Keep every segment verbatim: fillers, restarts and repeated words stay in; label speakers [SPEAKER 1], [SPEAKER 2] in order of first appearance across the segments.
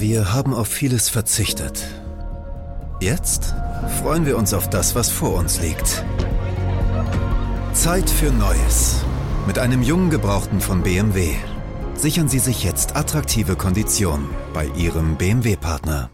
[SPEAKER 1] Wir haben auf vieles verzichtet. Jetzt freuen wir uns auf das, was vor uns liegt. Zeit für Neues. Mit einem jungen Gebrauchten von B M W. Sichern Sie sich jetzt attraktive Konditionen bei Ihrem B M W-Partner.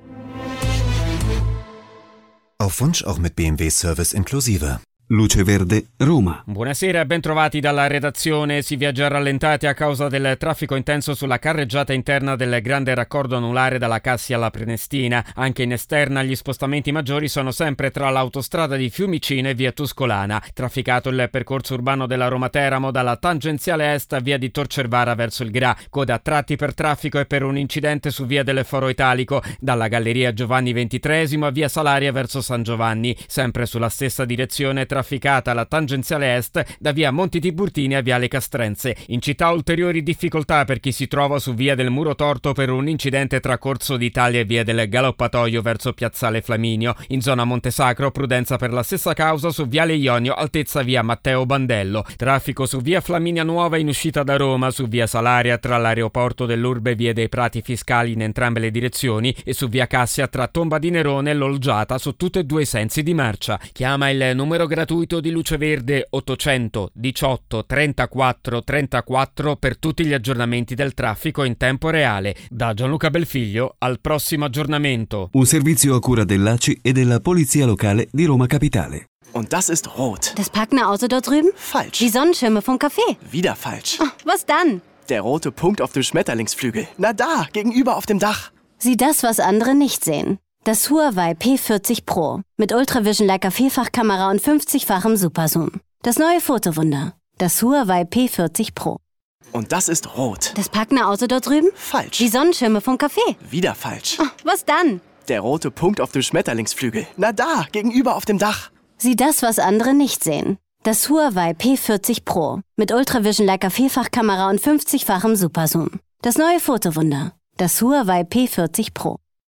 [SPEAKER 1] Auf Wunsch auch mit B M W-Service inklusive.
[SPEAKER 2] Luce Verde, Roma.
[SPEAKER 3] Buonasera e ben trovati dalla redazione. Si viaggia rallentati a causa del traffico intenso sulla carreggiata interna del grande raccordo anulare dalla Cassia alla Prenestina. Anche in esterna gli spostamenti maggiori sono sempre tra l'autostrada di Fiumicino e via Tuscolana. Trafficato il percorso urbano della Roma Teramo dalla tangenziale est a via di Tor Cervara verso il Gra. Coda a tratti per traffico e per un incidente su via del Foro Italico dalla galleria Giovanni ventitreesimo a via Salaria verso San Giovanni. Sempre sulla stessa direzione trafficata la tangenziale est da via Monti Tiburtini a viale Castrense. In città ulteriori difficoltà per chi si trova su via del Muro Torto per un incidente tra Corso d'Italia e via del Galoppatoio verso piazzale Flaminio. In zona Montesacro prudenza per la stessa causa su viale Ionio altezza via Matteo Bandello. Traffico su via Flaminia Nuova in uscita da Roma, su via Salaria tra l'aeroporto dell'Urbe e via dei Prati Fiscali in entrambe le direzioni e su via Cassia tra Tomba di Nerone e l'Olgiata su tutti e due i sensi di marcia. Chiama il numero gratuito di Luce Verde ottocento diciotto trentaquattro trentaquattro per tutti gli aggiornamenti del traffico in tempo reale. Da Gianluca Belfiglio al prossimo aggiornamento.
[SPEAKER 2] Un servizio a cura dell'A C I e della Polizia Locale di Roma Capitale.
[SPEAKER 4] Und das ist rot.
[SPEAKER 5] Das parkende Auto dort drüben?
[SPEAKER 4] Falsch.
[SPEAKER 5] Die Sonnenschirme vom Café?
[SPEAKER 4] Wieder falsch.
[SPEAKER 5] Oh, was dann?
[SPEAKER 4] Der rote Punkt auf dem Schmetterlingsflügel. Na da, gegenüber auf dem Dach.
[SPEAKER 5] Sieh das, was andere nicht sehen. Das Huawei P vierzig Pro mit Ultravision Leica Vielfachkamera und fünfzigfachem Superzoom. Das neue Fotowunder. Das Huawei P vierzig Pro.
[SPEAKER 4] Und das ist rot.
[SPEAKER 5] Das parkende Auto dort drüben?
[SPEAKER 4] Falsch.
[SPEAKER 5] Die Sonnenschirme vom Café?
[SPEAKER 4] Wieder falsch.
[SPEAKER 5] Oh, was dann?
[SPEAKER 4] Der rote Punkt auf dem Schmetterlingsflügel. Na da, gegenüber auf dem Dach.
[SPEAKER 5] Sieh das, was andere nicht sehen. Das Huawei P vierzig Pro mit Ultravision Leica Vielfachkamera und fünfzigfachem Superzoom. Das neue Fotowunder. Das Huawei P vierzig Pro.